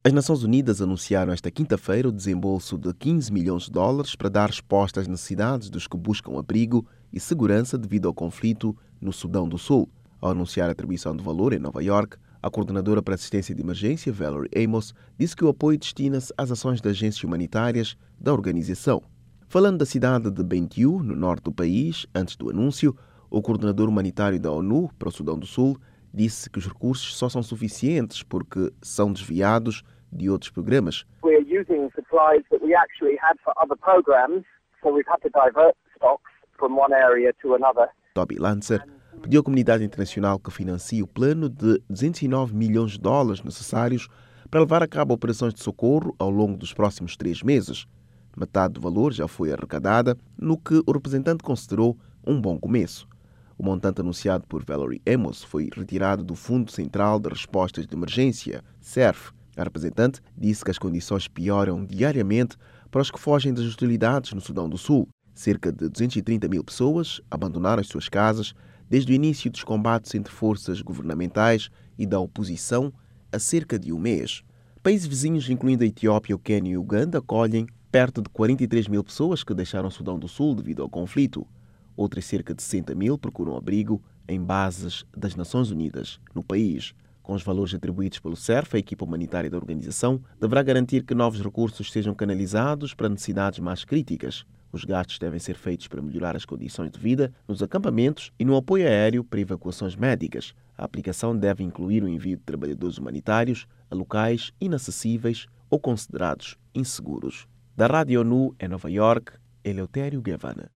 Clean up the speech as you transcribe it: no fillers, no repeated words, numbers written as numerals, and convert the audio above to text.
As Nações Unidas anunciaram esta quinta-feira o desembolso de 15 milhões de dólares para dar resposta às necessidades dos que buscam abrigo e segurança devido ao conflito no Sudão do Sul. Ao anunciar a atribuição de valor em Nova York, a coordenadora para assistência de emergência, Valerie Amos, disse que o apoio destina-se às ações das agências humanitárias da organização. Falando da cidade de Bentiu, no norte do país, antes do anúncio, o coordenador humanitário da ONU para o Sudão do Sul disse que os recursos só são suficientes porque são desviados de outros programas. We are using supplies that we actually had for other programs, so we've had to divert stocks from one area to another. Toby Lancer pediu à comunidade internacional que financie o plano de 209 milhões de dólares necessários para levar a cabo operações de socorro ao longo dos próximos 3 meses. Metade do valor já foi arrecadada, no que o representante considerou um bom começo. O montante anunciado por Valerie Amos foi retirado do Fundo Central de Respostas de Emergência, CERF. A representante disse que as condições pioram diariamente para os que fogem das hostilidades no Sudão do Sul. Cerca de 230 mil pessoas abandonaram as suas casas desde o início dos combates entre forças governamentais e da oposição há cerca de um mês. Países vizinhos, incluindo a Etiópia, o Quênia e o Uganda, acolhem perto de 43 mil pessoas que deixaram o Sudão do Sul devido ao conflito. Outras cerca de 60 mil procuram abrigo em bases das Nações Unidas no país. Com os valores atribuídos pelo CERF, a equipa humanitária da organização deverá garantir que novos recursos sejam canalizados para necessidades mais críticas. Os gastos devem ser feitos para melhorar as condições de vida nos acampamentos e no apoio aéreo para evacuações médicas. A aplicação deve incluir o envio de trabalhadores humanitários a locais inacessíveis ou considerados inseguros. Da Rádio ONU em Nova York, Eleutério Gavan.